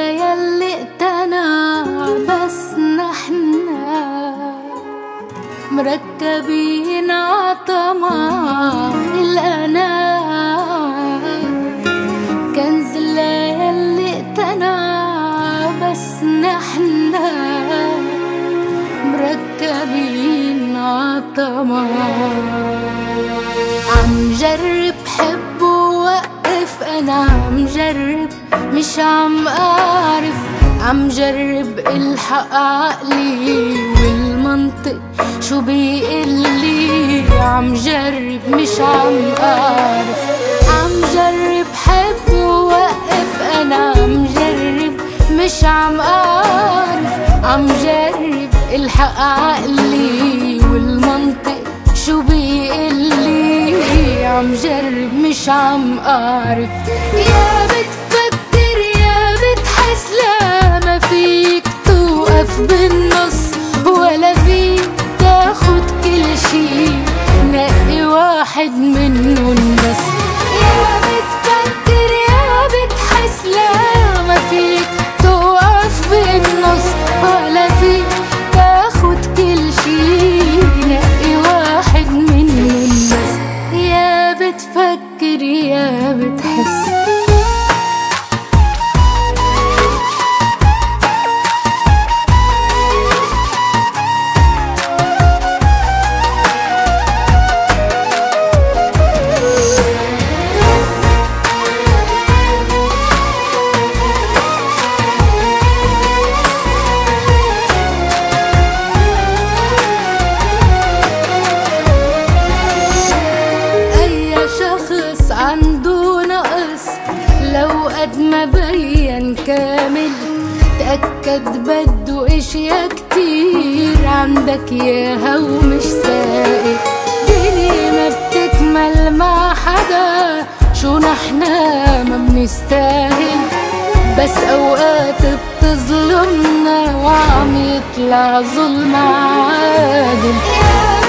يلي اقتنع، بس نحنا مركبين عطمع الأنا. كنز يلي اقتنع، بس نحنا مركبين عطمع. عم جرب حب ووقف، أنا عم جرب مش عم أعرف، عم جرب الحق عقلي والمنطق شو بيقلي. عم جرب مش عم أعرف، عم جرب حب ووقف، أنا عم جرب مش عم أعرف، عم جرب الحق عقلي والمنطق شو بيقلي. عم جرب مش عم أعرف. يا بتفكر يا بتحس، لا ما فيك توقف بالنص، ولا فيك تاخد كل شي، نقي واحد منهم بس. يا بتفكر يا بتحس، لا ما فيك توقف بالنص، ولا فيك تاخد كل شي، نقي واحد منهم بس. يا بتفكر يا بتحس. عنده نقص لو قد ما بين كامل، تأكد بده اشياء كتير عندك ياها ومش سائل. دنيا ما بتكمل مع حدا، شو نحنا ما بنستاهل، بس اوقات بتظلمنا وعم يطلع ظلم عادل.